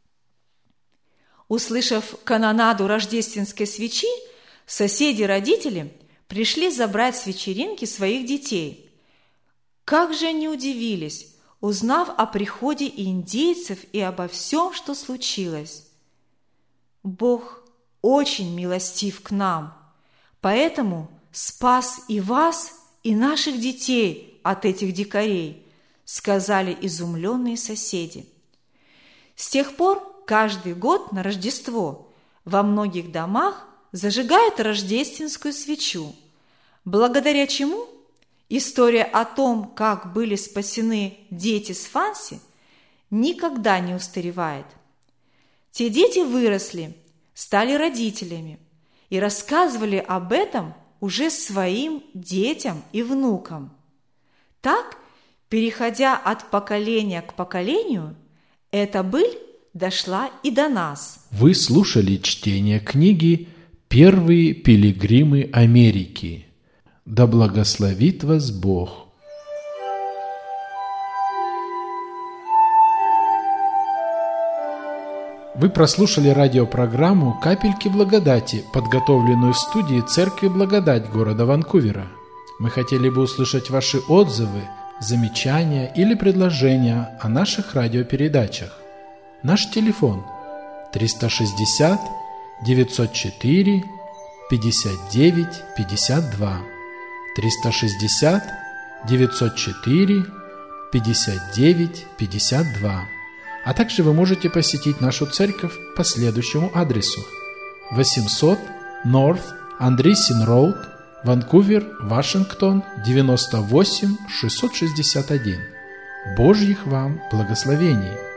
Услышав канонаду рождественской свечи, соседи-родители пришли забрать с вечеринки своих детей. Как же они удивились, узнав о приходе индейцев и обо всем, что случилось. Бог очень милостив к нам, поэтому спас и вас, и наших детей от этих дикарей, сказали изумленные соседи. С тех пор каждый год на Рождество во многих домах зажигают рождественскую свечу, благодаря чему история о том, как были спасены дети с Фанси, никогда не устаревает. Те дети выросли, стали родителями и рассказывали об этом уже своим детям и внукам. Так, переходя от поколения к поколению, эта быль дошла и до нас. Вы слушали чтение книги «Первые пилигримы Америки». Да благословит вас Бог! Вы прослушали радиопрограмму «Капельки благодати», подготовленную в студии Церкви Благодать города Ванкувера. Мы хотели бы услышать ваши отзывы, замечания или предложения о наших радиопередачах. Наш телефон триста шестьдесят девятьсот четыре пятьдесят девять пятьдесят два, триста шестьдесят девятьсот четыре пятьдесят девять пятьдесят два. А также вы можете посетить нашу церковь по следующему адресу: восемьсот North Andreessen Road, Ванкувер, Вашингтон, девяносто восемь шестьсот шестьдесят один. Божьих вам благословений!